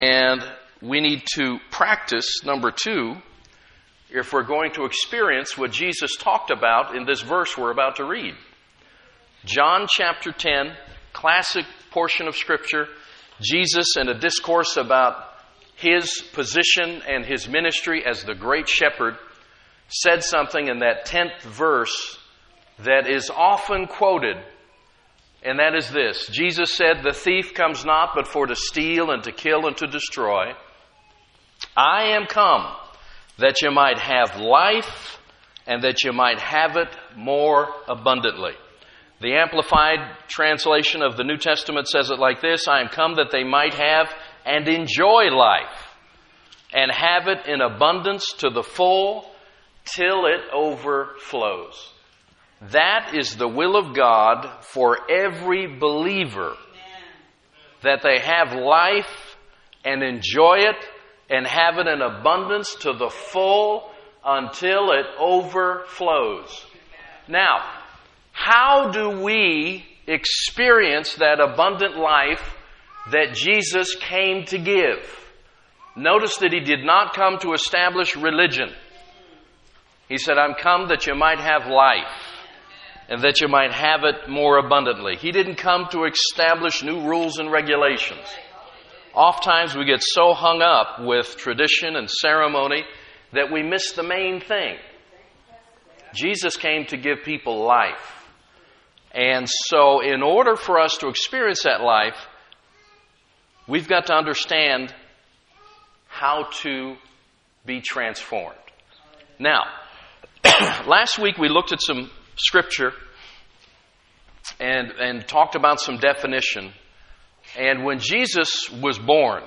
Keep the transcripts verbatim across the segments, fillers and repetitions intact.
And we need to practice, number two, if we're going to experience what Jesus talked about in this verse we're about to read. John chapter ten, classic portion of Scripture. Jesus, in a discourse about his position and his ministry as the great shepherd, said something in that tenth verse that is often quoted, and that is this. Jesus said, "The thief comes not but for to steal and to kill and to destroy. I am come that you might have life and that you might have it more abundantly." The Amplified translation of the New Testament says it like this: "I am come that they might have and enjoy life and have it in abundance to the full till it overflows." That is the will of God for every believer, that they have life and enjoy it and have it in abundance to the full until it overflows. Now, how do we experience that abundant life that Jesus came to give? Notice that he did not come to establish religion. He said, "I'm come that you might have life and that you might have it more abundantly." He didn't come to establish new rules and regulations. Oftentimes we get so hung up with tradition and ceremony that we miss the main thing. Jesus came to give people life. And so in order for us to experience that life, we've got to understand how to be transformed. Now, last week we looked at some Scripture and, and talked about some definition. And when Jesus was born,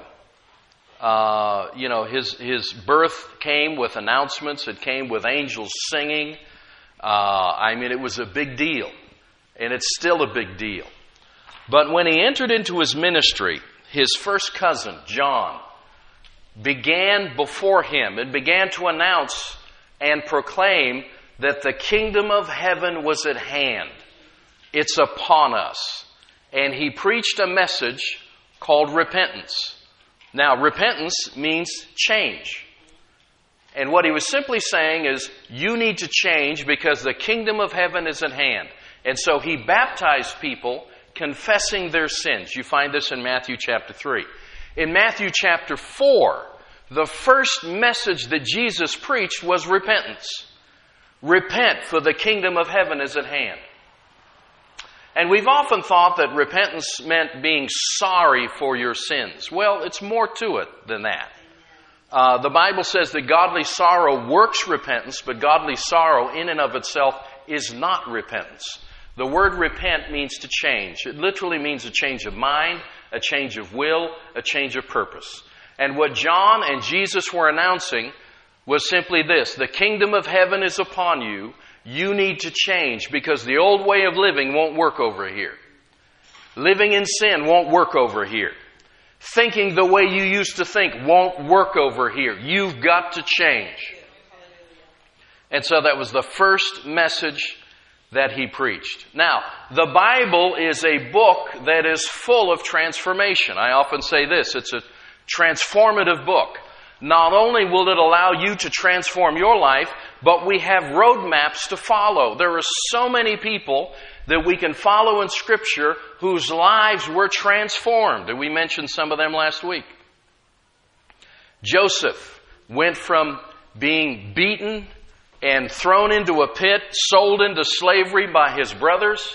uh, you know, his, his birth came with announcements. It came with angels singing. Uh, I mean, it was a big deal. And it's still a big deal. But when he entered into his ministry, his first cousin, John, began before him and began to announce and proclaim that the kingdom of heaven was at hand. It's upon us. And he preached a message called repentance. Now, repentance means change. And what he was simply saying is, you need to change because the kingdom of heaven is at hand. And so he baptized people confessing their sins. You find this in Matthew chapter three. In Matthew chapter four, the first message that Jesus preached was repentance. Repent, for the kingdom of heaven is at hand. And we've often thought that repentance meant being sorry for your sins. Well, it's more to it than that. Uh, the Bible says that godly sorrow works repentance, but godly sorrow in and of itself is not repentance. The word repent means to change. It literally means a change of mind, a change of will, a change of purpose. And what John and Jesus were announcing was simply this: the kingdom of heaven is upon you. You need to change because the old way of living won't work over here. Living in sin won't work over here. Thinking the way you used to think won't work over here. You've got to change. And so that was the first message that he preached. Now, the Bible is a book that is full of transformation. I often say this: it's a transformative book. Not only will it allow you to transform your life, but we have roadmaps to follow. There are so many people that we can follow in Scripture whose lives were transformed. And we mentioned some of them last week. Joseph went from being beaten and thrown into a pit, sold into slavery by his brothers.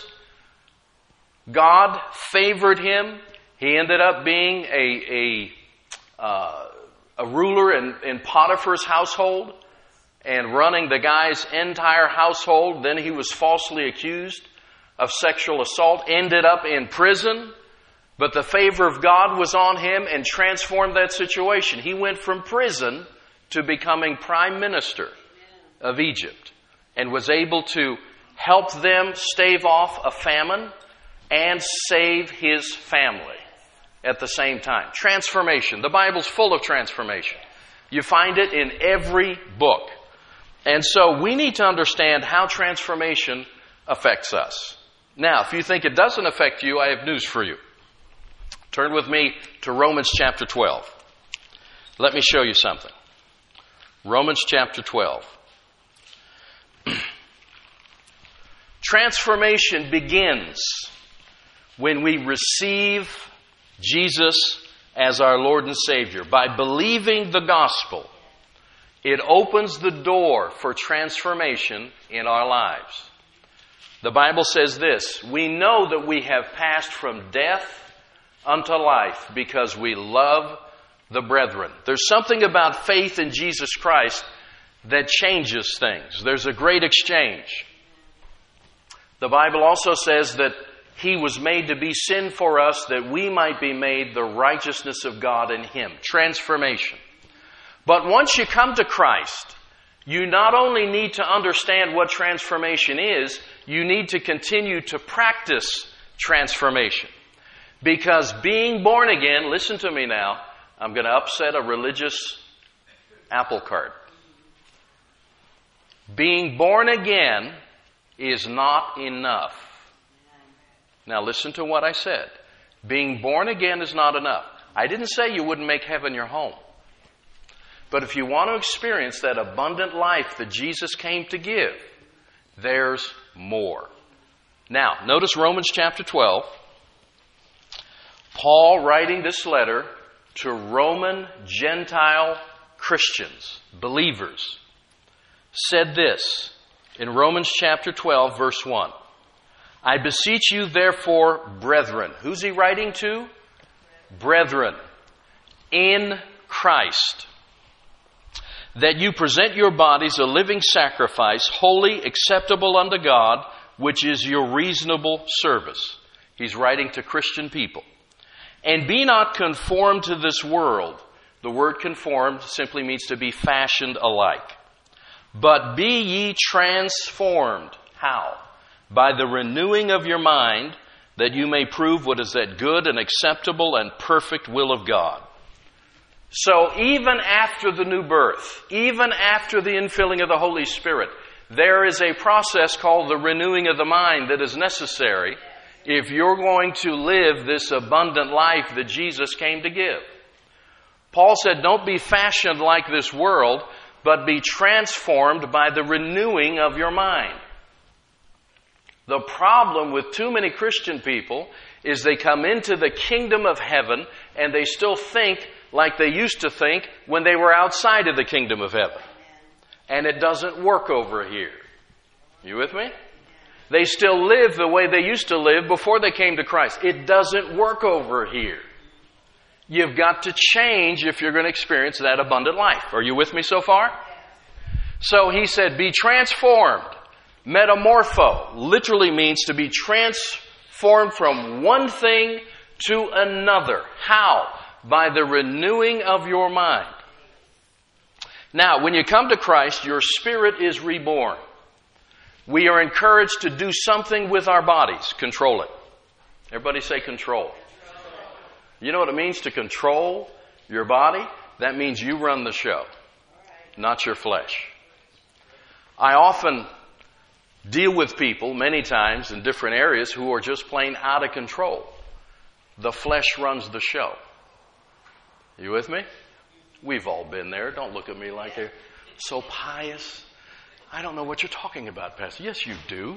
God favored him. He ended up being a, a, uh, a ruler in, in Potiphar's household and running the guy's entire household. Then he was falsely accused of sexual assault, ended up in prison. But the favor of God was on him and transformed that situation. He went from prison to becoming prime minister of Egypt and was able to help them stave off a famine and save his family at the same time. Transformation. The Bible's full of transformation. You find it in every book. And so we need to understand how transformation affects us. Now, if you think it doesn't affect you, I have news for you. Turn with me to Romans chapter twelve. Let me show you something. Romans chapter twelve. Transformation begins when we receive Jesus as our Lord and Savior. By believing the gospel, it opens the door for transformation in our lives. The Bible says this: we know that we have passed from death unto life because we love the brethren. There's something about faith in Jesus Christ that changes things. There's a great exchange. The Bible also says that He was made to be sin for us that we might be made the righteousness of God in Him. Transformation. But once you come to Christ, you not only need to understand what transformation is, you need to continue to practice transformation. Because being born again, listen to me now, I'm going to upset a religious apple cart. Being born again is not enough. Now listen to what I said. Being born again is not enough. I didn't say you wouldn't make heaven your home. But if you want to experience that abundant life that Jesus came to give, there's more. Now, notice Romans chapter twelve. Paul, writing this letter to Roman Gentile Christians, believers, said this in Romans chapter twelve, verse one. I beseech you, therefore, brethren. Who's he writing to? Brethren, in Christ, that you present your bodies a living sacrifice, holy, acceptable unto God, which is your reasonable service. He's writing to Christian people. And be not conformed to this world. The word conformed simply means to be fashioned alike. But be ye transformed. How? By the renewing of your mind, that you may prove what is that good and acceptable and perfect will of God. So even after the new birth, even after the infilling of the Holy Spirit, there is a process called the renewing of the mind that is necessary if you're going to live this abundant life that Jesus came to give. Paul said, don't be fashioned like this world, but be transformed by the renewing of your mind. The problem with too many Christian people is they come into the kingdom of heaven and they still think like they used to think when they were outside of the kingdom of heaven. And it doesn't work over here. You with me? They still live the way they used to live before they came to Christ. It doesn't work over here. You've got to change if you're going to experience that abundant life. Are you with me so far? So he said, be transformed. Metamorpho literally means to be transformed from one thing to another. How? By the renewing of your mind. Now, when you come to Christ, your spirit is reborn. We are encouraged to do something with our bodies. Control it. Everybody say control. You know what it means to control your body? That means you run the show, not your flesh. I often deal with people many times in different areas who are just plain out of control. The flesh runs the show. You with me? We've all been there. Don't look at me like you're so pious. I don't know what you're talking about, Pastor. Yes, you do.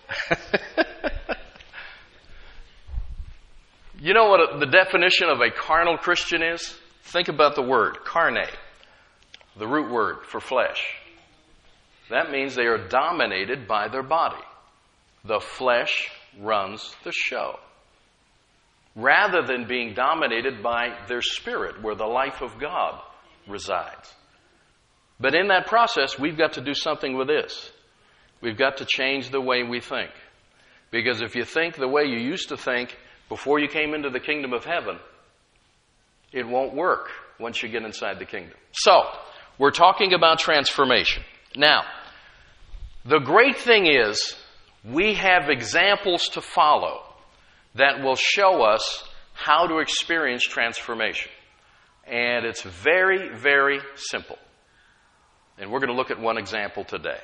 You know what the definition of a carnal Christian is? Think about the word, carne, the root word for flesh. That means they are dominated by their body. The flesh runs the show, rather than being dominated by their spirit, where the life of God resides. But in that process, we've got to do something with this. We've got to change the way we think. Because if you think the way you used to think before you came into the kingdom of heaven, it won't work once you get inside the kingdom. So, we're talking about transformation. Now, the great thing is we have examples to follow that will show us how to experience transformation. And it's very, very simple. And we're going to look at one example today.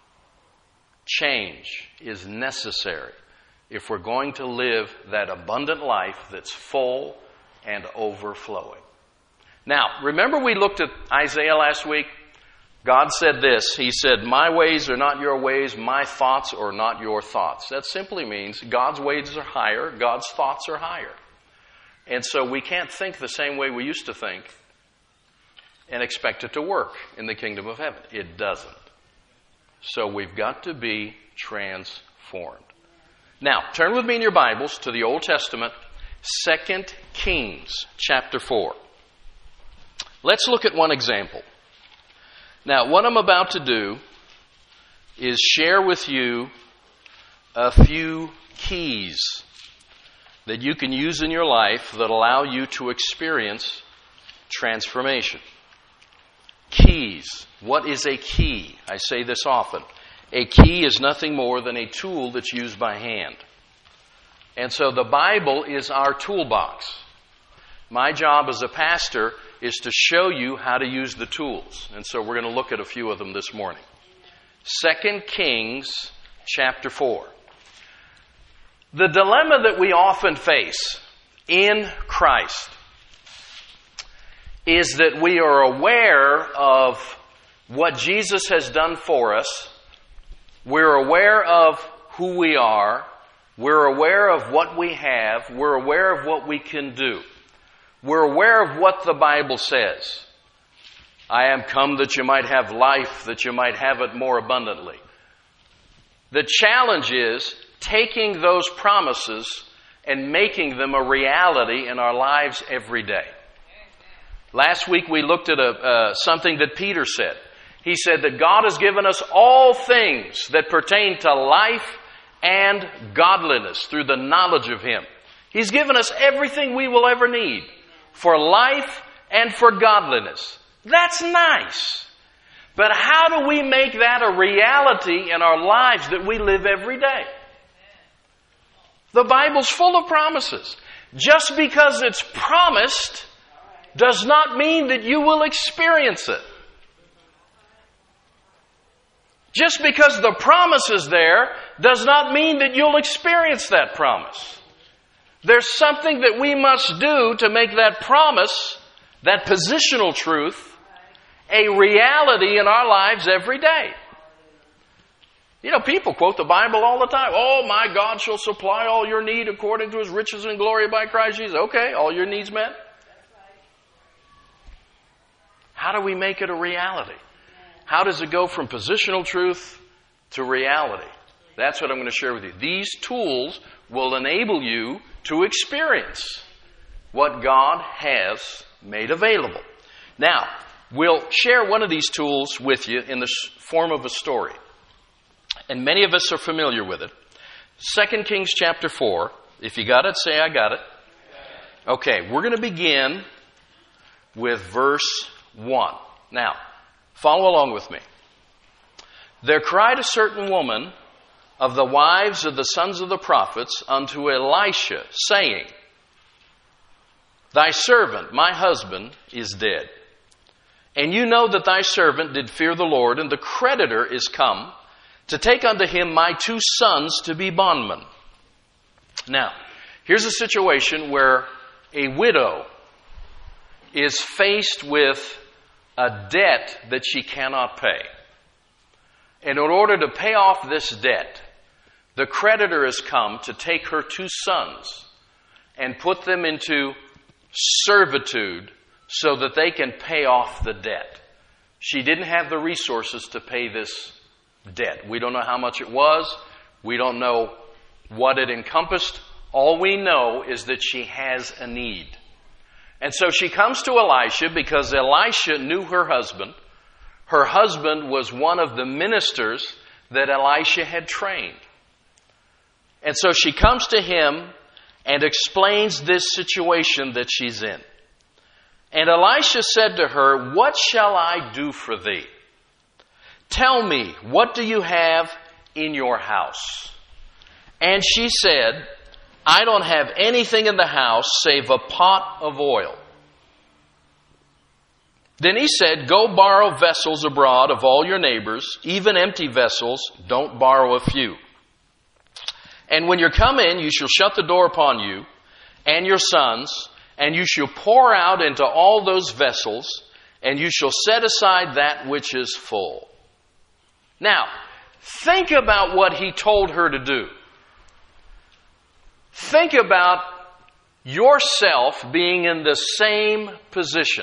Change is necessary if we're going to live that abundant life that's full and overflowing. Now, remember we looked at Isaiah last week? God said this. He said, my ways are not your ways, my thoughts are not your thoughts. That simply means God's ways are higher, God's thoughts are higher. And so we can't think the same way we used to think and expect it to work in the kingdom of heaven. It doesn't. So we've got to be transformed. Now, turn with me in your Bibles to the Old Testament, Second Kings chapter four. Let's look at one example. Now, what I'm about to do is share with you a few keys that you can use in your life that allow you to experience transformation. Keys. What is a key? I say this often. A key is nothing more than a tool that's used by hand. And so the Bible is our toolbox. My job as a pastor is to show you how to use the tools. And so we're going to look at a few of them this morning. Second Kings chapter four. The dilemma that we often face in Christ is that we are aware of what Jesus has done for us. We're aware of who we are. We're aware of what we have. We're aware of what we can do. We're aware of what the Bible says. I am come that you might have life, that you might have it more abundantly. The challenge is taking those promises and making them a reality in our lives every day. Last week we looked at a, uh, something that Peter said. He said that God has given us all things that pertain to life and godliness through the knowledge of Him. He's given us everything we will ever need for life and for godliness. That's nice. But how do we make that a reality in our lives that we live every day? The Bible's full of promises. Just because it's promised does not mean that you will experience it. Just because the promise is there does not mean that you'll experience that promise. There's something that we must do to make that promise, that positional truth, a reality in our lives every day. You know, people quote the Bible all the time. Oh, my God shall supply all your need according to His riches and glory by Christ Jesus. Okay, all your needs met. How do we make it a reality? How does it go from positional truth to reality? That's what I'm going to share with you. These tools will enable you to experience what God has made available. Now, we'll share one of these tools with you in the form of a story. And many of us are familiar with it. Second Kings chapter four. If you got it, say I got it. Okay, we're going to begin with verse one. Now, follow along with me. There cried a certain woman of the wives of the sons of the prophets unto Elisha, saying, Thy servant, my husband, is dead. And you know that thy servant did fear the Lord, and the creditor is come to take unto him my two sons to be bondmen. Now, here's a situation where a widow is faced with a debt that she cannot pay. And in order to pay off this debt, the creditor has come to take her two sons and put them into servitude so that they can pay off the debt. She didn't have the resources to pay this debt. We don't know how much it was. We don't know what it encompassed. All we know is that she has a need. And so she comes to Elisha because Elisha knew her husband. Her husband was one of the ministers that Elisha had trained. And so she comes to him and explains this situation that she's in. And Elisha said to her, What shall I do for thee? Tell me, what do you have in your house? And she said, I don't have anything in the house save a pot of oil. Then he said, Go borrow vessels abroad of all your neighbors, even empty vessels, don't borrow a few. And when you come in, you shall shut the door upon you and your sons, and you shall pour out into all those vessels, and you shall set aside that which is full. Now, think about what he told her to do. Think about yourself being in the same position.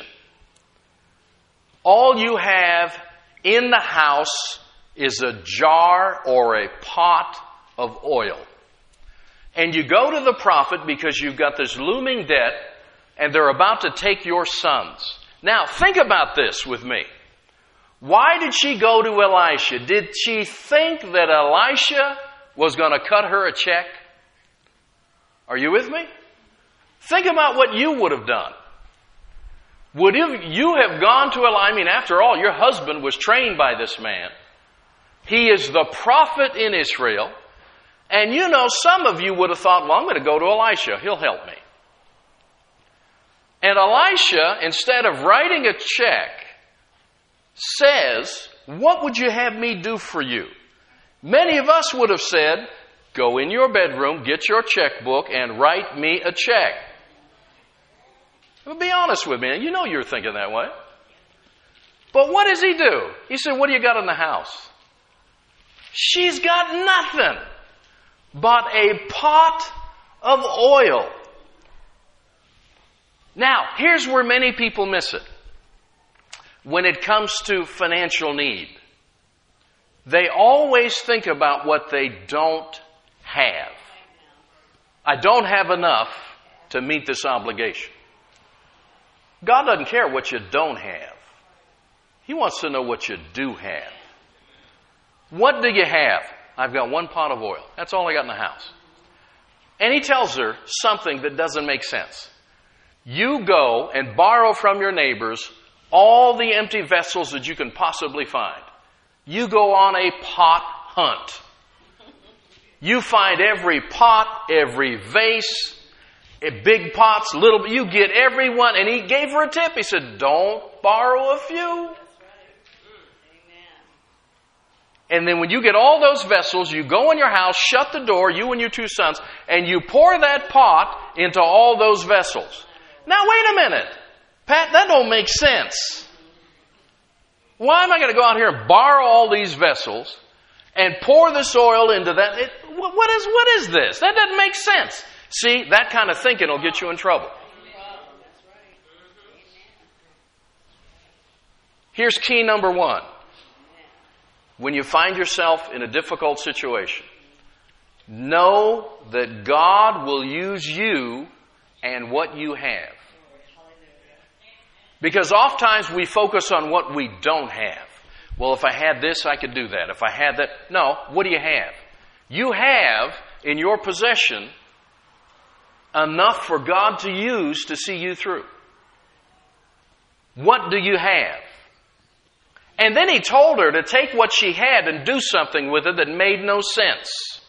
All you have in the house is a jar or a pot of oil. And you go to the prophet because you've got this looming debt and they're about to take your sons. Now, think about this with me. Why did she go to Elisha? Did she think that Elisha was going to cut her a check? Are you with me? Think about what you would have done. Would you have gone to Elisha? I mean, after all, your husband was trained by this man. He is the prophet in Israel. And you know, some of you would have thought, well, I'm going to go to Elisha. He'll help me. And Elisha, instead of writing a check, says, what would you have me do for you? Many of us would have said, go in your bedroom, get your checkbook, and write me a check. But be honest with me. You know you're thinking that way. But what does he do? He said, what do you got in the house? She's got nothing but a pot of oil. Now, here's where many people miss it. When it comes to financial need, they always think about what they don't have. I don't have enough to meet this obligation. God doesn't care what you don't have. He wants to know what you do have. What do you have? I've got one pot of oil. That's all I got in the house. And he tells her something that doesn't make sense. You go and borrow from your neighbors all the empty vessels that you can possibly find. You go on a pot hunt. You find every pot, every vase, big pots, little, you get every one. And he gave her a tip. He said, don't borrow a few. And then when you get all those vessels, you go in your house, shut the door, you and your two sons, and you pour that pot into all those vessels. Now, wait a minute. Pat, that don't make sense. Why am I going to go out here and borrow all these vessels and pour this oil into that? It, what is, what is this? That doesn't make sense. See, that kind of thinking will get you in trouble. Here's key number one. When you find yourself in a difficult situation, know that God will use you and what you have. Because oftentimes we focus on what we don't have. Well, if I had this, I could do that. If I had that. No, what do you have? You have in your possession enough for God to use to see you through. What do you have? And then he told her to take what she had and do something with it that made no sense.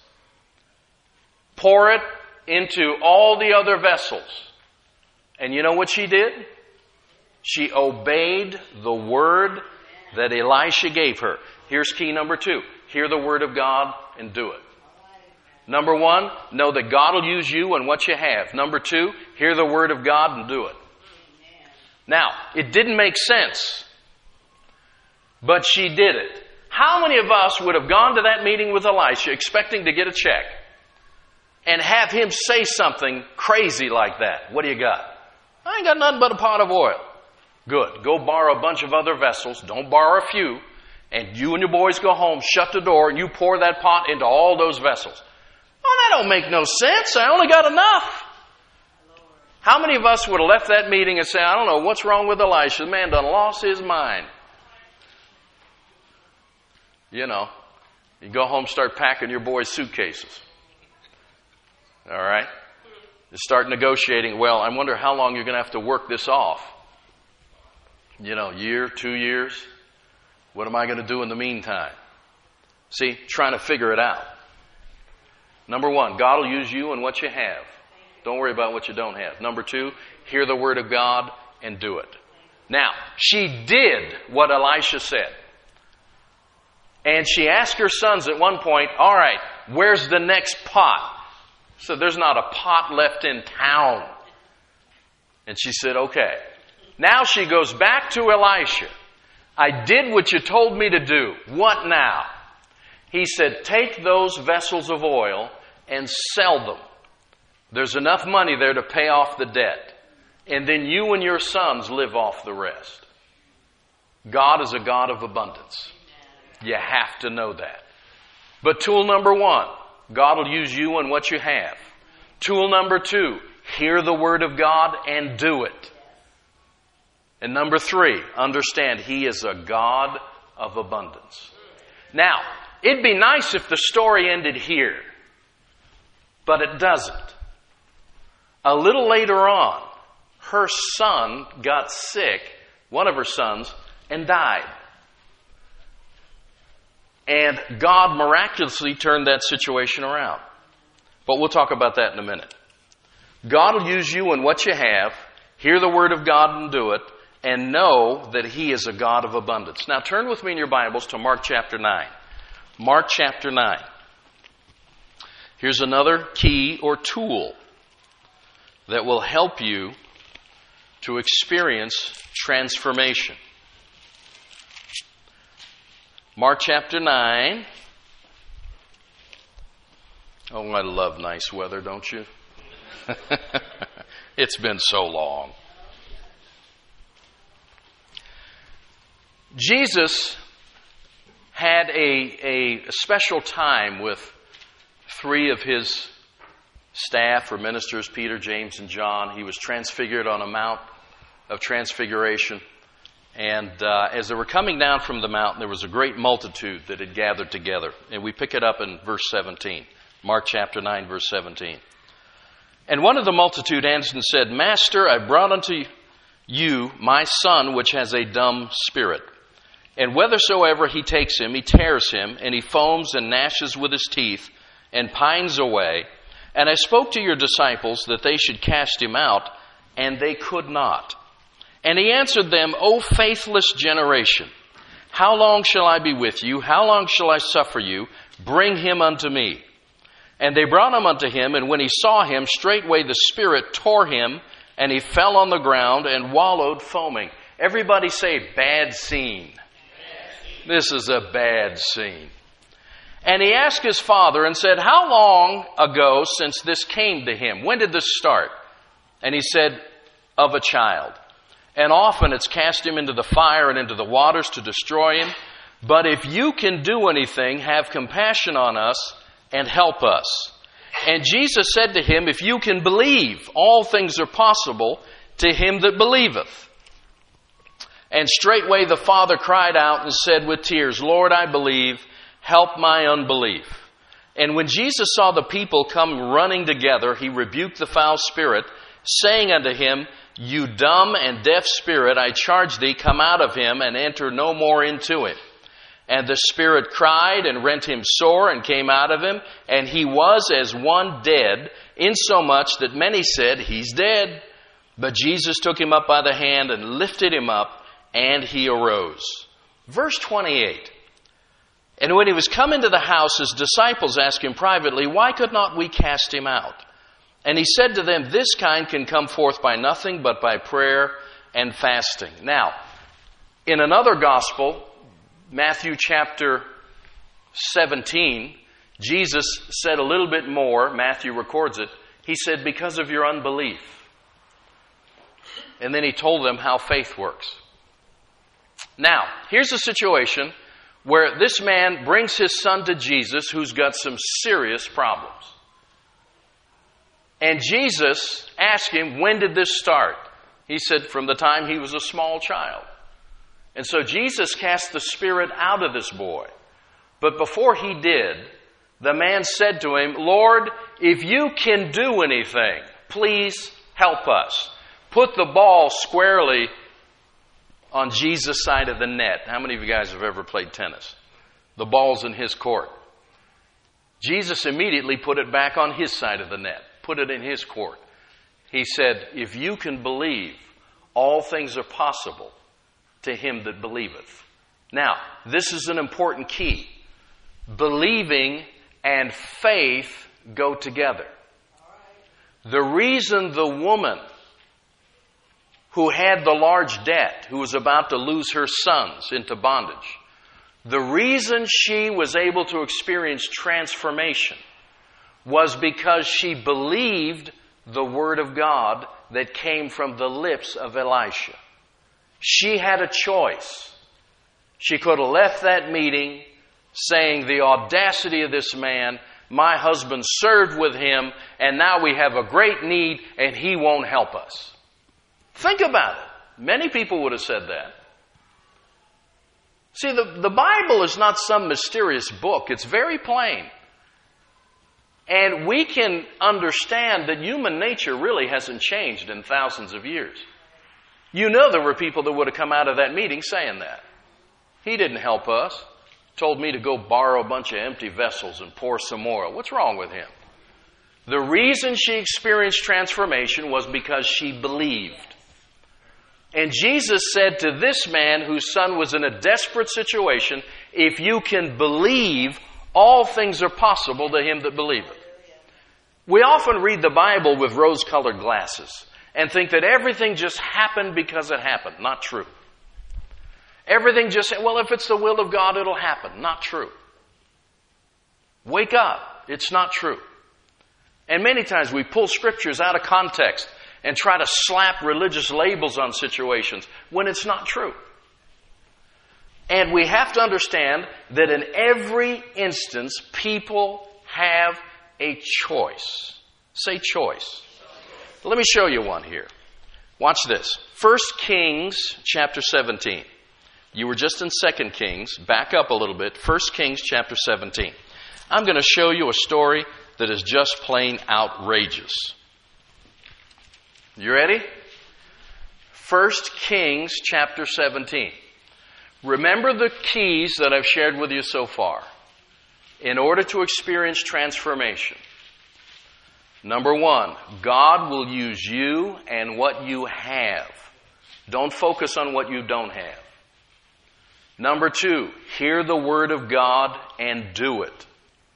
Pour it into all the other vessels. And you know what she did? She obeyed the word that Elisha gave her. Here's key number two. Hear the word of God and do it. Number one, know that God will use you and what you have. Number two, hear the word of God and do it. Now, it didn't make sense, but she did it. How many of us would have gone to that meeting with Elisha expecting to get a check and have him say something crazy like that? What do you got? I ain't got nothing but a pot of oil. Good. Go borrow a bunch of other vessels. Don't borrow a few. And you and your boys go home, shut the door, and you pour that pot into all those vessels. Oh, that don't make no sense. I only got enough. How many of us would have left that meeting and said, I don't know what's wrong with Elisha. The man done lost his mind. You know, you go home, start packing your boys' suitcases. All right? You start negotiating. Well, I wonder how long you're going to have to work this off. You know, year, two years. What am I going to do in the meantime? See, trying to figure it out. Number one, God will use you and what you have. Don't worry about what you don't have. Number two, hear the word of God and do it. Now, she did what Elisha said. And she asked her sons at one point, all right, where's the next pot? So there's not a pot left in town. And she said, okay. Now she goes back to Elisha. I did what you told me to do. What now? He said, take those vessels of oil and sell them. There's enough money there to pay off the debt. And then you and your sons live off the rest. God is a God of abundance. You have to know that. But tool number one, God will use you and what you have. Tool number two, hear the Word of God and do it. And number three, understand He is a God of abundance. Now, it'd be nice if the story ended here, but it doesn't. A little later on, her son got sick, one of her sons, and died. And God miraculously turned that situation around. But we'll talk about that in a minute. God will use you and what you have, hear the Word of God and do it, and know that He is a God of abundance. Now turn with me in your Bibles to Mark chapter nine. Mark chapter nine. Here's another key or tool that will help you to experience transformation. Mark chapter nine. Oh, I love nice weather, don't you? It's been so long. Jesus had a, a special time with three of His staff or ministers, Peter, James, and John. He was transfigured on a mount of transfiguration. And uh, as they were coming down from the mountain, there was a great multitude that had gathered together. And we pick it up in verse seventeen. Mark chapter nine, verse seventeen. And one of the multitude answered and said, Master, I brought unto you my son, which has a dumb spirit. And whithersoever he takes him, he tears him, and he foams and gnashes with his teeth, and pines away. And I spoke to your disciples that they should cast him out, and they could not. And he answered them, O faithless generation, how long shall I be with you? How long shall I suffer you? Bring him unto me. And they brought him unto him, and when he saw him, straightway the spirit tore him, and he fell on the ground and wallowed foaming. Everybody say, bad scene. This is a bad scene. And he asked his father and said, how long ago since this came to him? When did this start? And he said, of a child. And often it's cast him into the fire and into the waters to destroy him. But if you can do anything, have compassion on us and help us. And Jesus said to him, if you can believe, all things are possible to him that believeth. And straightway the father cried out and said with tears, Lord, I believe, help my unbelief. And when Jesus saw the people come running together, he rebuked the foul spirit, saying unto him, you dumb and deaf spirit, I charge thee, come out of him and enter no more into him. And the spirit cried and rent him sore and came out of him, and he was as one dead, insomuch that many said, he's dead. But Jesus took him up by the hand and lifted him up, and he arose. Verse twenty-eight. And when he was come into the house, his disciples asked him privately, why could not we cast him out? And he said to them, this kind can come forth by nothing but by prayer and fasting. Now, in another gospel, Matthew chapter seventeen, Jesus said a little bit more. Matthew records it. He said, because of your unbelief. And then he told them how faith works. Now, here's a situation where this man brings his son to Jesus who's got some serious problems. And Jesus asked him, when did this start? He said, from the time he was a small child. And so Jesus cast the spirit out of this boy. But before he did, the man said to him, Lord, if you can do anything, please help us. Put the ball squarely on Jesus' side of the net. How many of you guys have ever played tennis? The ball's in his court. Jesus immediately put it back on his side of the net. Put it in his court. He said, if you can believe, all things are possible to him that believeth. Now, this is an important key. Believing and faith go together. The reason the woman who had the large debt, who was about to lose her sons into bondage. The reason she was able to experience transformation was because she believed the Word of God that came from the lips of Elisha. She had a choice. She could have left that meeting saying, the audacity of this man, my husband served with him, and now we have a great need, and he won't help us. Think about it. Many people would have said that. See, the, the Bible is not some mysterious book. It's very plain. And we can understand that human nature really hasn't changed in thousands of years. You know there were people that would have come out of that meeting saying that. He didn't help us. Told me to go borrow a bunch of empty vessels and pour some oil. What's wrong with him? The reason she experienced transformation was because she believed. And Jesus said to this man whose son was in a desperate situation, if you can believe, all things are possible to him that believeth. We often read the Bible with rose-colored glasses and think that everything just happened because it happened. Not true. Everything just, well, if it's the will of God, it'll happen. Not true. Wake up. It's not true. And many times we pull scriptures out of context and try to slap religious labels on situations when it's not true. And we have to understand that in every instance, people have a choice. Say choice. Let me show you one here. Watch this. First Kings chapter seventeen. You were just in Second Kings. Back up a little bit. First Kings chapter seventeen. I'm going to show you a story that is just plain outrageous. You ready? First Kings chapter seventeen. Remember the keys that I've shared with you so far in order to experience transformation. Number one, God will use you and what you have. Don't focus on what you don't have. Number two, hear the Word of God and do it.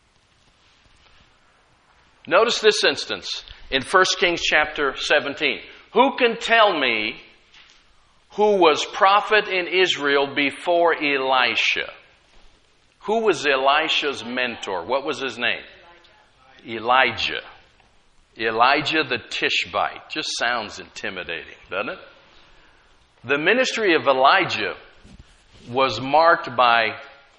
Notice this instance in First Kings chapter seventeen. Who can tell me who was prophet in Israel before Elisha? Who was Elisha's mentor? What was his name? Elijah. Elijah the Tishbite. Just sounds intimidating, doesn't it? The ministry of Elijah was marked by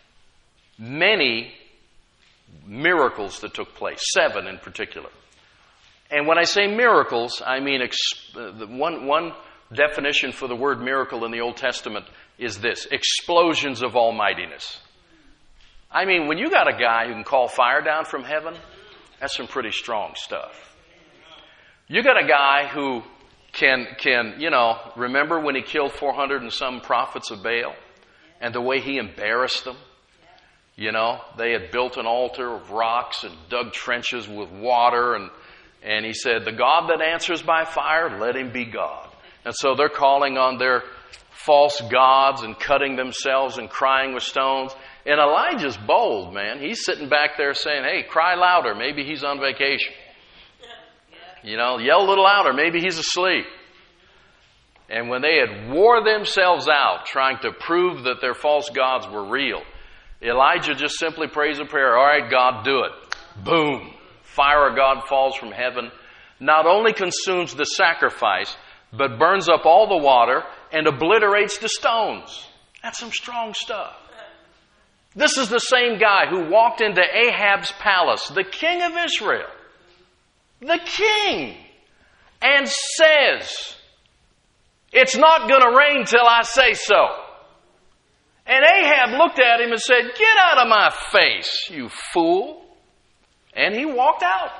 many miracles that took place, seven in particular. And when I say miracles, I mean ex- uh, one, one definition for the word miracle in the Old Testament is this: explosions of almightiness. I mean, when you got a guy who can call fire down from heaven, that's some pretty strong stuff. You got a guy who can, can you know, remember when he killed four hundred and some prophets of Baal? And the way he embarrassed them. You know, they had built an altar of rocks and dug trenches with water. And, and he said, the God that answers by fire, let him be God. And so they're calling on their false gods and cutting themselves and crying with stones. And Elijah's bold, man. He's sitting back there saying, hey, cry louder. Maybe he's on vacation. You know, yell a little louder. Maybe he's asleep. And when they had wore themselves out trying to prove that their false gods were real, Elijah just simply prays a prayer. All right, God, do it. Boom. Fire of God falls from heaven. Not only consumes the sacrifice, but burns up all the water and obliterates the stones. That's some strong stuff. This is the same guy who walked into Ahab's palace, the king of Israel, the king, and says, it's not going to rain till I say so. And Ahab looked at him and said, get out of my face, you fool. And he walked out.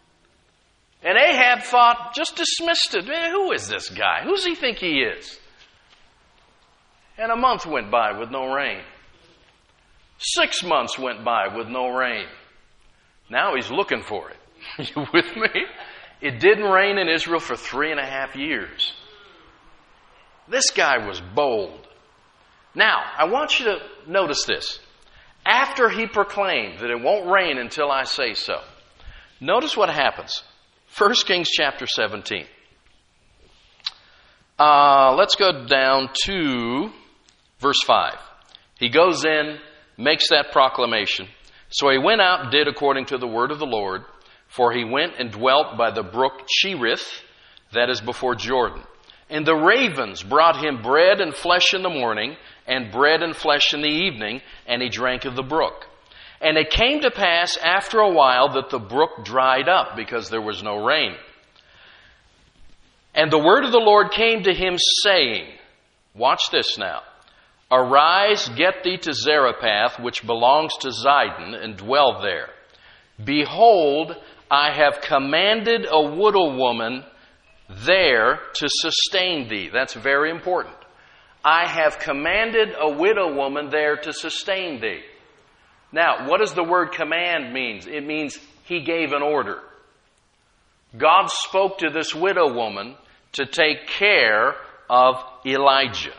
And Ahab thought, just dismissed it. Man, who is this guy? Who does he think he is? And a month went by with no rain. Six months went by with no rain. Now he's looking for it. You with me? It didn't rain in Israel for three and a half years. This guy was bold. Now, I want you to notice this. After he proclaimed that it won't rain until I say so, notice what happens. First Kings chapter seventeen. Uh, let's go down to verse five. He goes in, makes that proclamation. So he went out and did according to the word of the Lord, for he went and dwelt by the brook Cherith, that is before Jordan. And the ravens brought him bread and flesh in the morning, and bread and flesh in the evening, and he drank of the brook. And it came to pass after a while that the brook dried up, because there was no rain. And the word of the Lord came to him, saying, watch this now, arise, get thee to Zarephath, which belongs to Zidon, and dwell there. Behold, I have commanded a widow woman there to sustain thee. That's very important. I have commanded a widow woman there to sustain thee. Now, what does the word command mean? It means he gave an order. God spoke to this widow woman to take care of Elijah.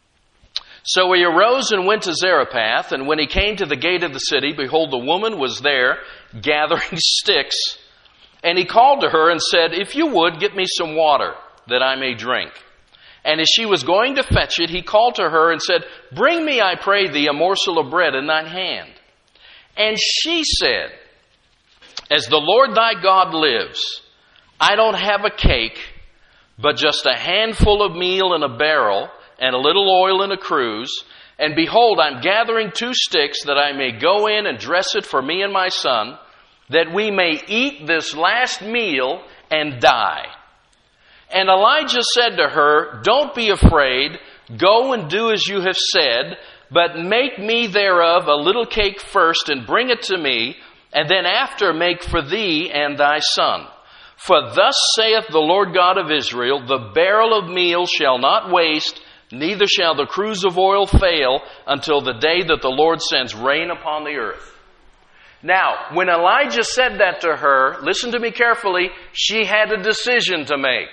So he arose and went to Zarephath, and when he came to the gate of the city, behold, the woman was there gathering sticks. And he called to her and said, if you would, get me some water that I may drink. And as she was going to fetch it, he called to her and said, bring me, I pray thee, a morsel of bread in thine hand. And she said, as the Lord thy God lives, I don't have a cake, but just a handful of meal in a barrel, and a little oil in a cruse. And behold, I'm gathering two sticks that I may go in and dress it for me and my son, that we may eat this last meal and die. And Elijah said to her, don't be afraid, go and do as you have said, but make me thereof a little cake first, and bring it to me, and then after make for thee and thy son. For thus saith the Lord God of Israel, the barrel of meal shall not waste, neither shall the cruse of oil fail, until the day that the Lord sends rain upon the earth. Now, when Elijah said that to her, listen to me carefully, she had a decision to make.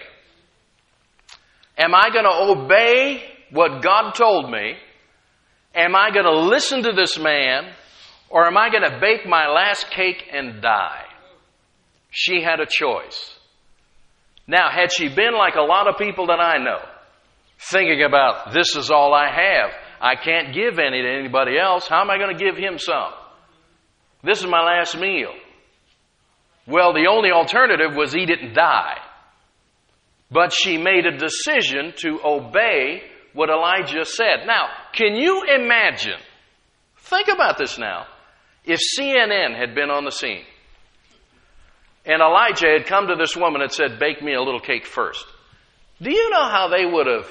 Am I going to obey what God told me? Am I going to listen to this man? Or am I going to bake my last cake and die? She had a choice. Now, had she been like a lot of people that I know, thinking about, this is all I have, I can't give any to anybody else, how am I going to give him some? This is my last meal. Well, the only alternative was eat it and die. But she made a decision to obey what Elijah said. Now, can you imagine, think about this now, if C N N had been on the scene, and Elijah had come to this woman and said, bake me a little cake first. Do you know how they would have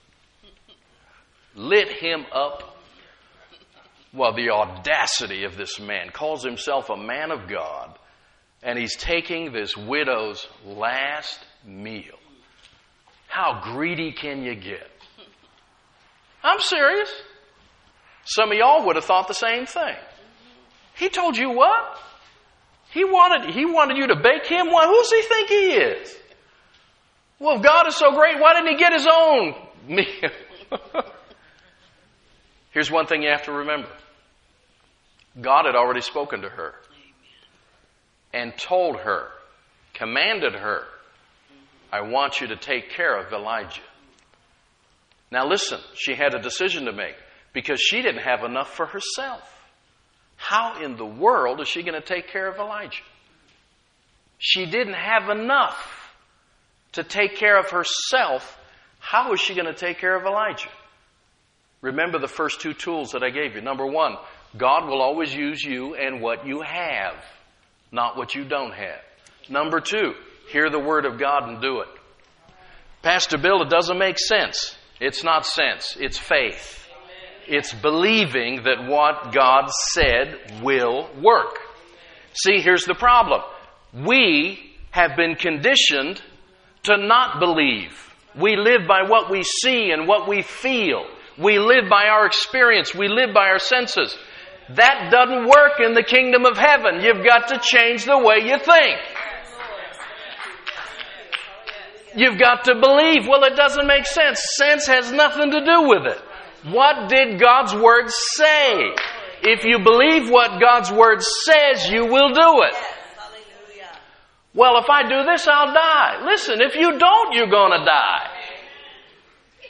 lit him up? Well, the audacity of this man. Calls himself a man of God, and he's taking this widow's last meal. How greedy can you get? I'm serious. Some of y'all would have thought the same thing. He told you what? He wanted, he wanted you to bake him one. Who does he think he is? Well, if God is so great, why didn't he get his own meal? Here's one thing you have to remember. God had already spoken to her and told her, commanded her, I want you to take care of Elijah. Now listen, she had a decision to make because she didn't have enough for herself. How in the world is she going to take care of Elijah? She didn't have enough to take care of herself. How is she going to take care of Elijah? Remember the first two tools that I gave you. Number one, God will always use you and what you have, not what you don't have. Number two, hear the word of God and do it. Pastor Bill, it doesn't make sense. It's not sense. It's faith. It's believing that what God said will work. See, here's the problem. We have been conditioned to not believe. We live by what we see and what we feel. We live by our experience. We live by our senses. That doesn't work in the kingdom of heaven. You've got to change the way you think. You've got to believe. Well, it doesn't make sense. Sense has nothing to do with it. What did God's Word say? If you believe what God's Word says, you will do it. Well, if I do this, I'll die. Listen, if you don't, you're going to die.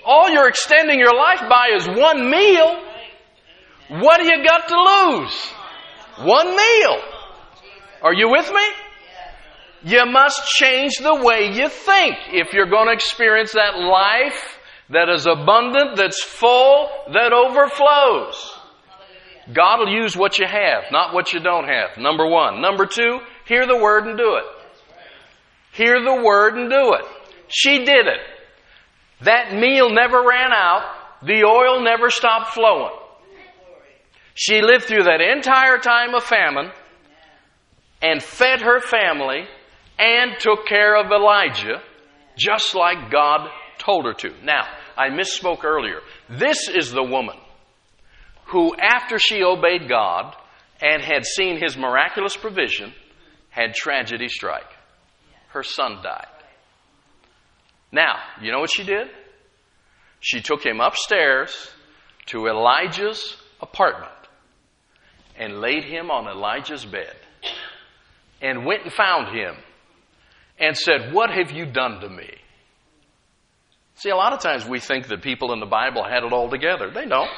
all you're extending your life by is one meal. What do you got to lose? One meal. Are you with me? You must change the way you think if you're going to experience that life that is abundant, that's full, that overflows. God will use what you have, not what you don't have. Number one. Number two, hear the word and do it. Hear the word and do it. She did it. That meal never ran out. The oil never stopped flowing. She lived through that entire time of famine and fed her family and took care of Elijah just like God told her to. Now, I misspoke earlier. This is the woman who, after she obeyed God and had seen His miraculous provision, had tragedy strike. Her son died. Now, you know what she did? She took him upstairs to Elijah's apartment and laid him on Elijah's bed and went and found him and said, "What have you done to me?" See, a lot of times we think that people in the Bible had it all together. They don't.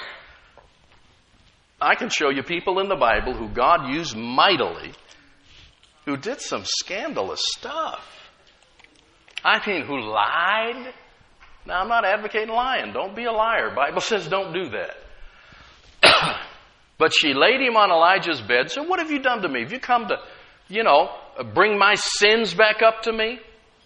I can show you people in the Bible who God used mightily who did some scandalous stuff. I mean, who lied. Now, I'm not advocating lying. Don't be a liar. The Bible says don't do that. But she laid him on Elijah's bed. So what have you done to me? Have you come to, you know, bring my sins back up to me?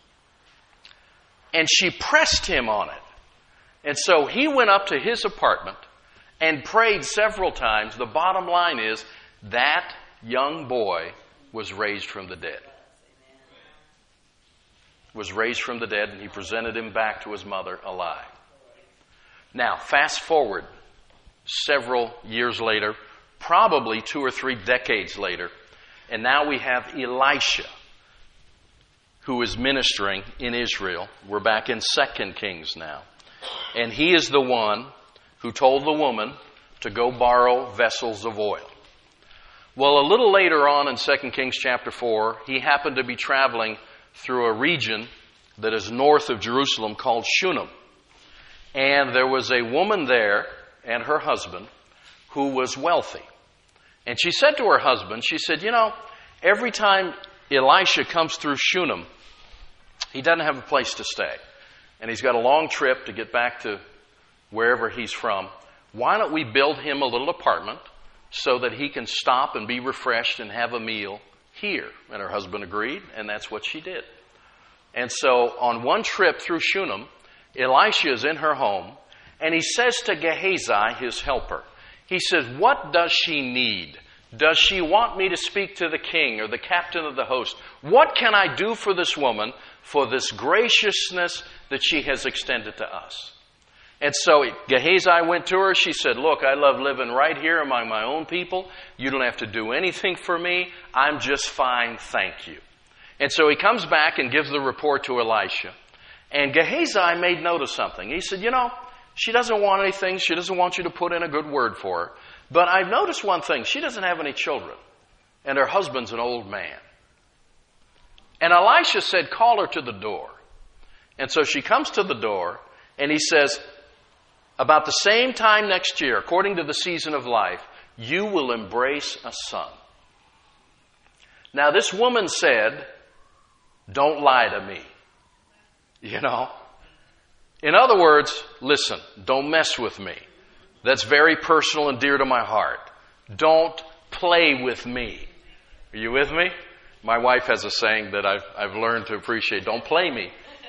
And she pressed him on it. And so he went up to his apartment and prayed several times. The bottom line is that young boy was raised from the dead. Was raised from the dead, and he presented him back to his mother alive. Now, fast forward several years later, probably two or three decades later, and now we have Elisha, who is ministering in Israel. We're back in Second Kings now. And he is the one who told the woman to go borrow vessels of oil. Well, a little later on in Second Kings chapter four, he happened to be traveling through a region that is north of Jerusalem called Shunem. And there was a woman there and her husband who was wealthy. And she said to her husband, she said, you know, every time Elisha comes through Shunem, he doesn't have a place to stay. And he's got a long trip to get back to wherever he's from. Why don't we build him a little apartment so that he can stop and be refreshed and have a meal here? And her husband agreed, and that's what she did. And so on one trip through Shunem, Elisha is in her home, and he says to Gehazi, his helper, he says, what does she need? Does she want me to speak to the king or the captain of the host? What can I do for this woman for this graciousness that she has extended to us? And so Gehazi went to her. She said, look, I love living right here among my own people. You don't have to do anything for me. I'm just fine, thank you. And so he comes back and gives the report to Elisha. And Gehazi made note of something. He said, you know, she doesn't want anything. She doesn't want you to put in a good word for her. But I've noticed one thing. She doesn't have any children. And her husband's an old man. And Elisha said, call her to the door. And so she comes to the door, and he says, about the same time next year, according to the season of life, you will embrace a son. Now, this woman said, don't lie to me. You know? In other words, listen, don't mess with me. That's very personal and dear to my heart. Don't play with me. Are you with me? My wife has a saying that I've, I've learned to appreciate. Don't play me.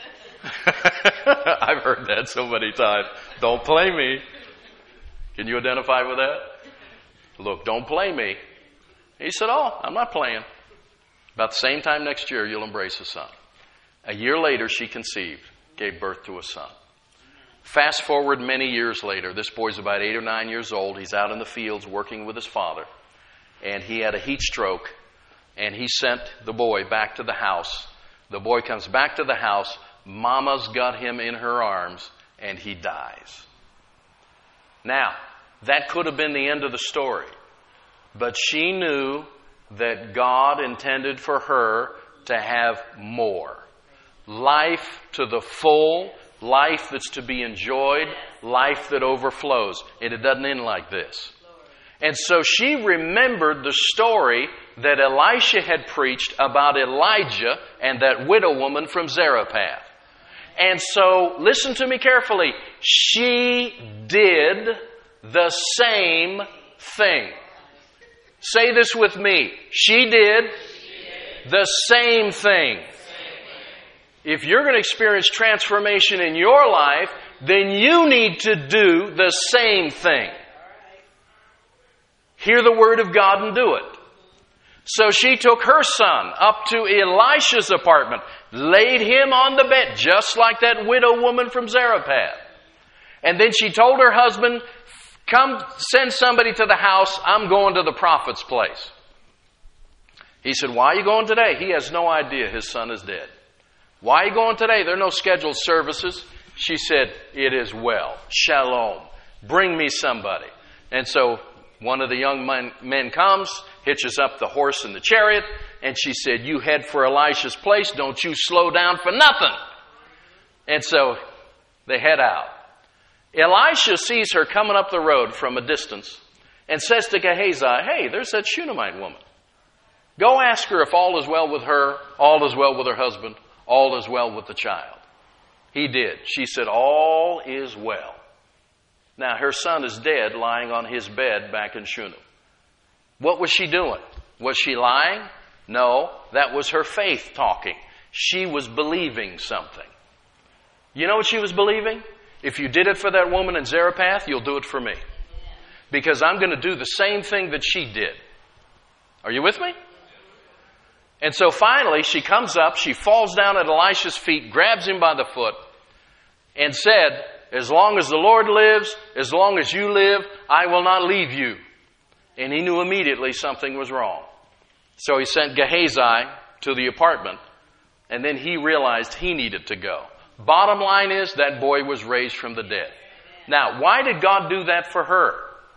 I've heard that so many times. Don't play me. Can you identify with that? Look, don't play me. He said, oh, I'm not playing. About the same time next year, you'll embrace a son. A year later, she conceived, gave birth to a son. Fast forward many years later, this boy's about eight or nine years old. He's out in the fields working with his father. And he had a heat stroke. And he sent the boy back to the house. The boy comes back to the house. Mama's got him in her arms. And he dies. Now, that could have been the end of the story. But she knew that God intended for her to have more. Life to the full, life that's to be enjoyed, life that overflows. And it doesn't end like this. And so she remembered the story that Elisha had preached about Elijah and that widow woman from Zarephath. And so, listen to me carefully. She did the same thing. Say this with me. She did the same thing. If you're going to experience transformation in your life, then you need to do the same thing. Hear the word of God and do it. So she took her son up to Elisha's apartment, laid him on the bed, just like that widow woman from Zarephath. And then she told her husband, come send somebody to the house. I'm going to the prophet's place. He said, why are you going today? He has no idea his son is dead. Why are you going today? There are no scheduled services. She said, it is well. Shalom. Bring me somebody. And so one of the young men, men comes, hitches up the horse and the chariot, and she said, you head for Elisha's place. Don't you slow down for nothing. And so they head out. Elisha sees her coming up the road from a distance and says to Gehazi, hey, there's that Shunammite woman. Go ask her if all is well with her, all is well with her husband, all is well with the child. He did. She said, all is well. Now, her son is dead, lying on his bed back in Shunem. What was she doing? Was she lying? No, that was her faith talking. She was believing something. You know what she was believing? If you did it for that woman in Zarephath, you'll do it for me. Because I'm going to do the same thing that she did. Are you with me? And so finally, she comes up, she falls down at Elisha's feet, grabs him by the foot, and said, as long as the Lord lives, as long as you live, I will not leave you. And he knew immediately something was wrong. So he sent Gehazi to the apartment, and then he realized he needed to go. Bottom line is, that boy was raised from the dead. Now, why did God do that for her?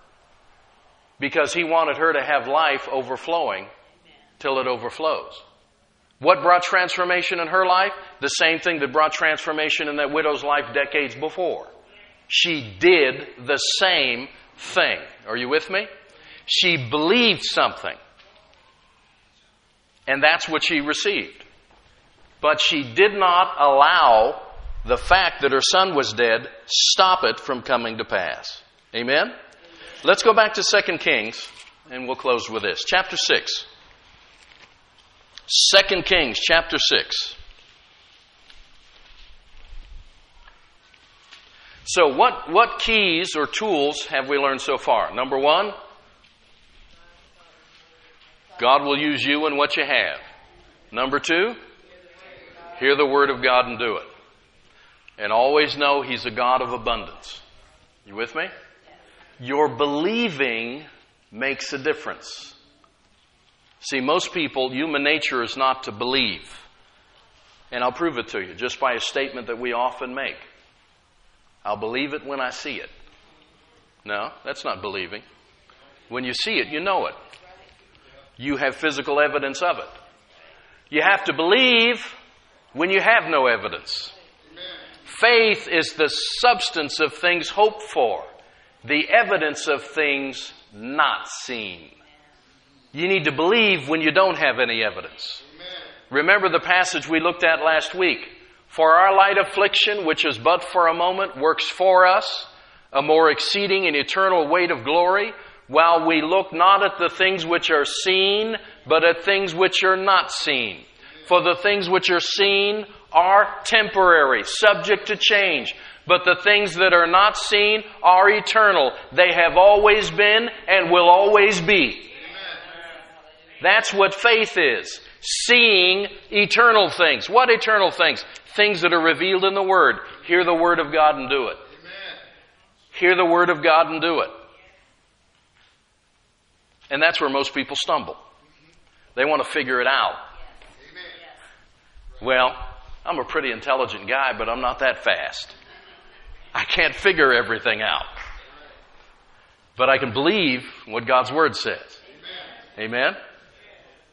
Because he wanted her to have life overflowing till it overflows. What brought transformation in her life? The same thing that brought transformation in that widow's life decades before. She did the same thing. Are you with me? She believed something. And that's what she received. But she did not allow the fact that her son was dead stop it from coming to pass. Amen? Let's go back to Second Kings, and we'll close with this. Chapter six. Second Kings, chapter six. So what, what keys or tools have we learned so far? Number one, God will use you and what you have. Number two, hear the word of God and do it. And always know He's a God of abundance. You with me? Your believing makes a difference. See, most people, human nature is not to believe. And I'll prove it to you just by a statement that we often make. I'll believe it when I see it. No, that's not believing. When you see it, you know it. You have physical evidence of it. You have to believe when you have no evidence. Faith is the substance of things hoped for, the evidence of things not seen. You need to believe when you don't have any evidence. Remember the passage we looked at last week. For our light affliction, which is but for a moment, works for us a more exceeding and eternal weight of glory, while we look not at the things which are seen, but at things which are not seen. For the things which are seen are temporary, subject to change. But the things that are not seen are eternal. They have always been and will always be. That's what faith is. Seeing eternal things. What eternal things? Things that are revealed in the Word. Hear the Word of God and do it. Amen. Hear the Word of God and do it. And that's where most people stumble. They want to figure it out. Amen. Well, I'm a pretty intelligent guy, but I'm not that fast. I can't figure everything out. But I can believe what God's Word says. Amen? Amen?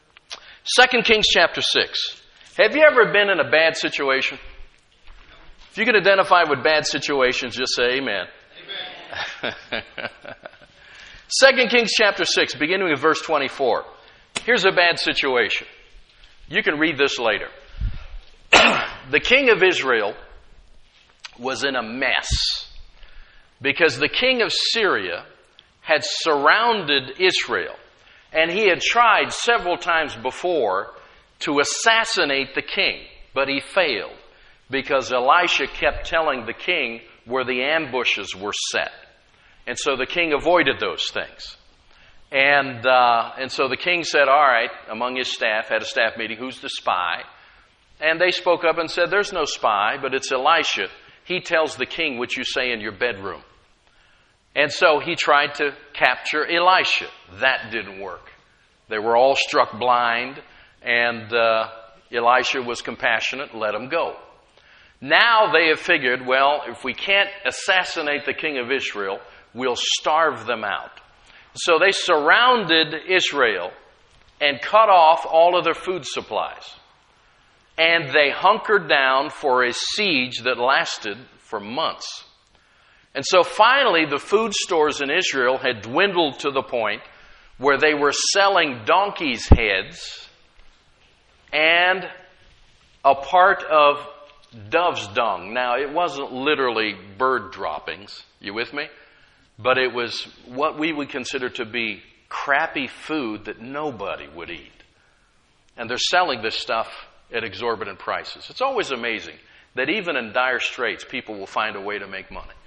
Second Kings chapter six. Have you ever been in a bad situation? If you can identify with bad situations, just say amen. Amen. Second Kings chapter six, beginning with verse twenty-four. Here's a bad situation. You can read this later. The king of Israel was in a mess because the king of Syria had surrounded Israel, and he had tried several times before to assassinate the king, but he failed because Elisha kept telling the king where the ambushes were set. And so the king avoided those things. And uh, and so the king said, all right, among his staff, had a staff meeting, who's the spy? And they spoke up and said, there's no spy, but it's Elisha. He tells the king what you say in your bedroom. And so he tried to capture Elisha. That didn't work. They were all struck blind, and uh, Elisha was compassionate, let him go. Now they have figured, well, if we can't assassinate the king of Israel, we'll starve them out. So they surrounded Israel and cut off all of their food supplies. And they hunkered down for a siege that lasted for months. And so finally, the food stores in Israel had dwindled to the point where they were selling donkeys' heads and a part of dove's dung. Now, it wasn't literally bird droppings. You with me? But it was what we would consider to be crappy food that nobody would eat. And they're selling this stuff at exorbitant prices. It's always amazing that even in dire straits, people will find a way to make money.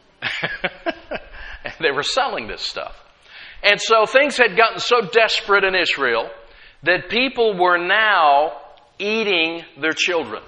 And they were selling this stuff. And so things had gotten so desperate in Israel that people were now eating their children.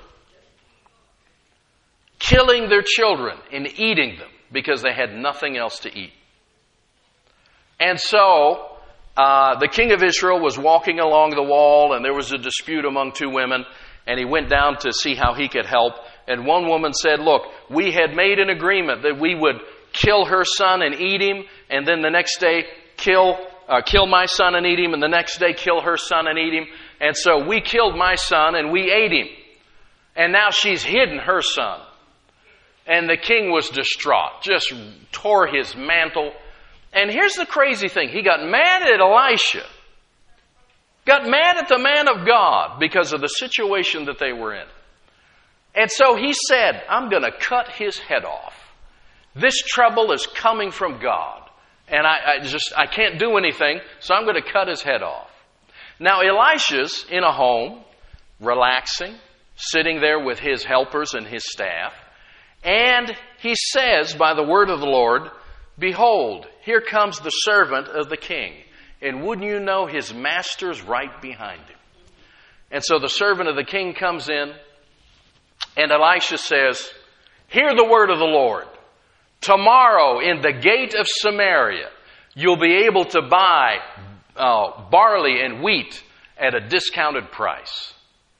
Killing their children and eating them because they had nothing else to eat. And so uh, the king of Israel was walking along the wall, and there was a dispute among two women, and he went down to see how he could help. And one woman said, look, we had made an agreement that we would kill her son and eat him, and then the next day kill uh, kill my son and eat him, and the next day kill her son and eat him. And so we killed my son and we ate him. And now she's hidden her son. And the king was distraught, just tore his mantle. And here's the crazy thing. He got mad at Elisha. Got mad at the man of God because of the situation that they were in. And so he said, I'm going to cut his head off. This trouble is coming from God. And I, I just, I can't do anything, so I'm going to cut his head off. Now Elisha's in a home, relaxing, sitting there with his helpers and his staff. And he says, by the word of the Lord, behold, here comes the servant of the king. And wouldn't you know, his master's right behind him. And so the servant of the king comes in, and Elisha says, hear the word of the Lord. Tomorrow in the gate of Samaria, you'll be able to buy uh, barley and wheat at a discounted price.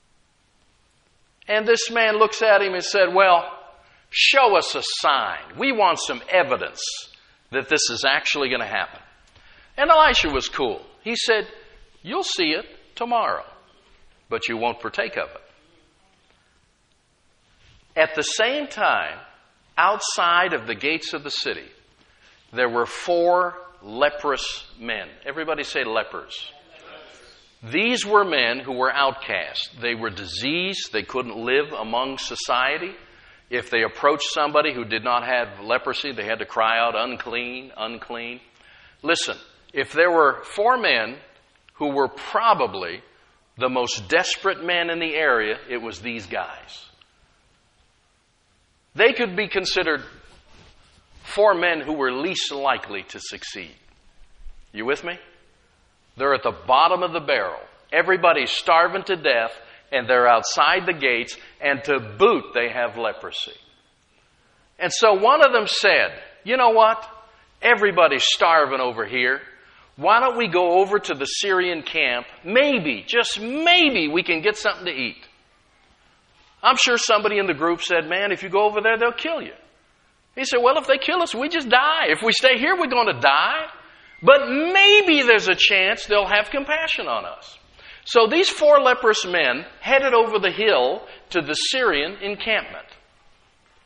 And this man looks at him and said, well, show us a sign. We want some evidence that this is actually going to happen. And Elisha was cool. He said, you'll see it tomorrow, but you won't partake of it. At the same time, outside of the gates of the city, there were four leprous men. Everybody say lepers. These were men who were outcast. They were diseased. They couldn't live among society. If they approached somebody who did not have leprosy, they had to cry out, unclean, unclean. Listen, if there were four men who were probably the most desperate men in the area, it was these guys. They could be considered four men who were least likely to succeed. You with me? They're at the bottom of the barrel. Everybody's starving to death, and they're outside the gates, and to boot, they have leprosy. And so one of them said, you know what? Everybody's starving over here. Why don't we go over to the Syrian camp? Maybe, just maybe, we can get something to eat. I'm sure somebody in the group said, man, if you go over there, they'll kill you. He said, well, if they kill us, we just die. If we stay here, we're going to die. But maybe there's a chance they'll have compassion on us. So these four leprous men headed over the hill to the Syrian encampment.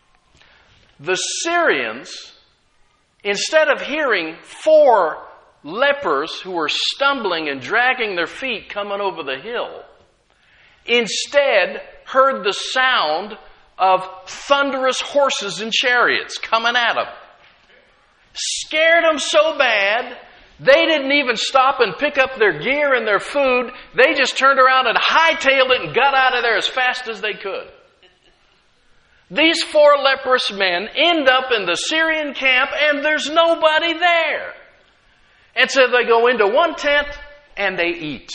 The Syrians, instead of hearing four lepers who were stumbling and dragging their feet coming over the hill, instead heard the sound of thunderous horses and chariots coming at them. Scared them so bad, they didn't even stop and pick up their gear and their food. They just turned around and hightailed it and got out of there as fast as they could. These four leprous men end up in the Syrian camp and there's nobody there. And so they go into one tent and they eat.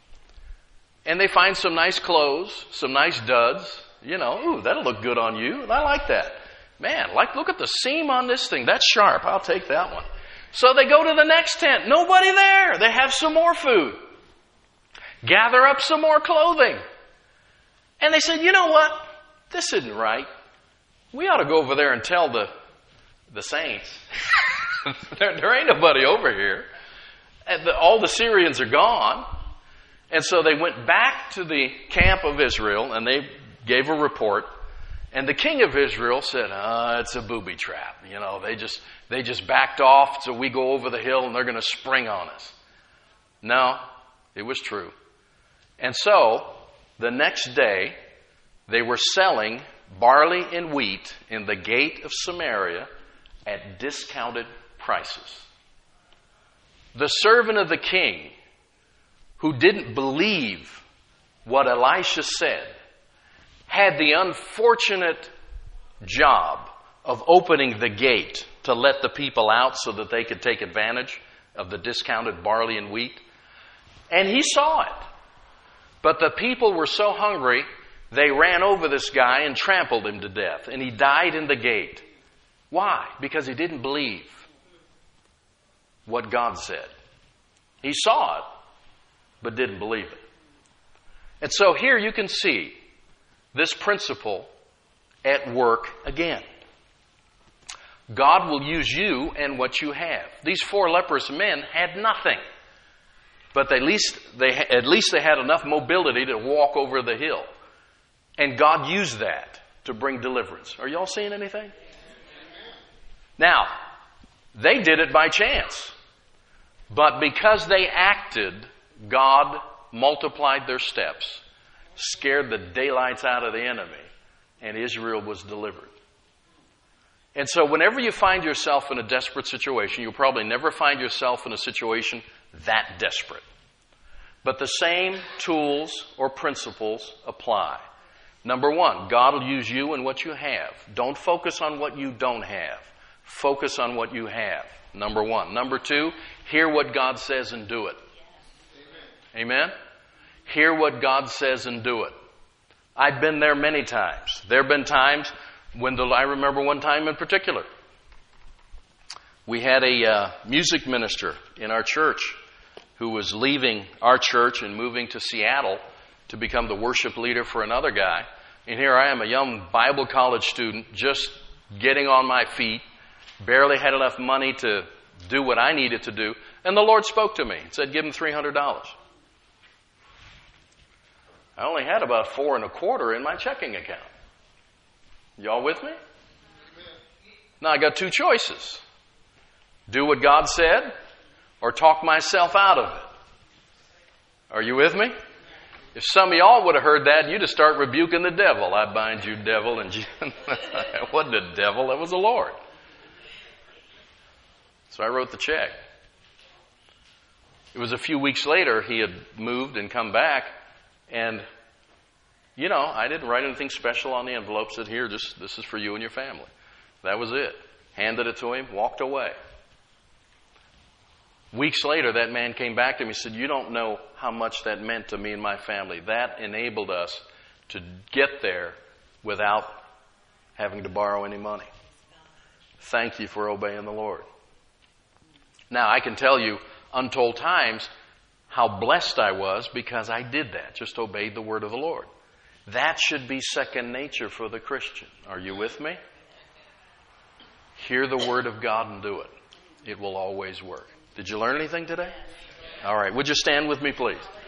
And they find some nice clothes, some nice duds. You know, ooh, that'll look good on you. And I like that. Man, like, look at the seam on this thing. That's sharp. I'll take that one. So they go to the next tent. Nobody there. They have some more food. Gather up some more clothing. And they said, you know what? This isn't right. We ought to go over there and tell the, the saints. there, there ain't nobody over here. And the, all the Syrians are gone. And so they went back to the camp of Israel and they gave a report. And the king of Israel said, uh, it's a booby trap. You know, they just they just backed off, so we go over the hill and they're going to spring on us. No, it was true. And so, the next day, they were selling barley and wheat in the gate of Samaria at discounted prices. The servant of the king, who didn't believe what Elisha said, had the unfortunate job of opening the gate to let the people out so that they could take advantage of the discounted barley and wheat. And he saw it. But the people were so hungry, they ran over this guy and trampled him to death. And he died in the gate. Why? Because he didn't believe what God said. He saw it, but didn't believe it. And so here you can see this principle at work again. God will use you and what you have. These four leprous men had nothing. But at least they, at least they had enough mobility to walk over the hill. And God used that to bring deliverance. Are y'all seeing anything? Now, they did it by chance. But because they acted, God multiplied their steps, scared the daylights out of the enemy, and Israel was delivered. And so whenever you find yourself in a desperate situation, you'll probably never find yourself in a situation that desperate. But the same tools or principles apply. Number one, God will use you and what you have. Don't focus on what you don't have. Focus on what you have. Number one. Number two, hear what God says and do it. Amen? Amen? Hear what God says and do it. I've been there many times. There have been times when the, I remember one time in particular. We had a uh, music minister in our church who was leaving our church and moving to Seattle to become the worship leader for another guy. And here I am, a young Bible college student, just getting on my feet, barely had enough money to do what I needed to do. And the Lord spoke to me and said, give him three hundred dollars. I only had about four and a quarter in my checking account. Y'all with me? Now I got two choices. Do what God said or talk myself out of it. Are you with me? If some of y'all would have heard that, you'd have started rebuking the devil. I bind you, devil. And it wasn't a devil, it was the Lord. So I wrote the check. It was a few weeks later he had moved and come back. And, you know, I didn't write anything special on the envelope. Said, here, just, this is for you and your family. That was it. Handed it to him, walked away. Weeks later, that man came back to me and said, you don't know how much that meant to me and my family. That enabled us to get there without having to borrow any money. Thank you for obeying the Lord. Now, I can tell you untold times how blessed I was because I did that, just obeyed the word of the Lord. That should be second nature for the Christian. Are you with me? Hear the word of God and do it. It will always work. Did you learn anything today? All right. Would you stand with me, please?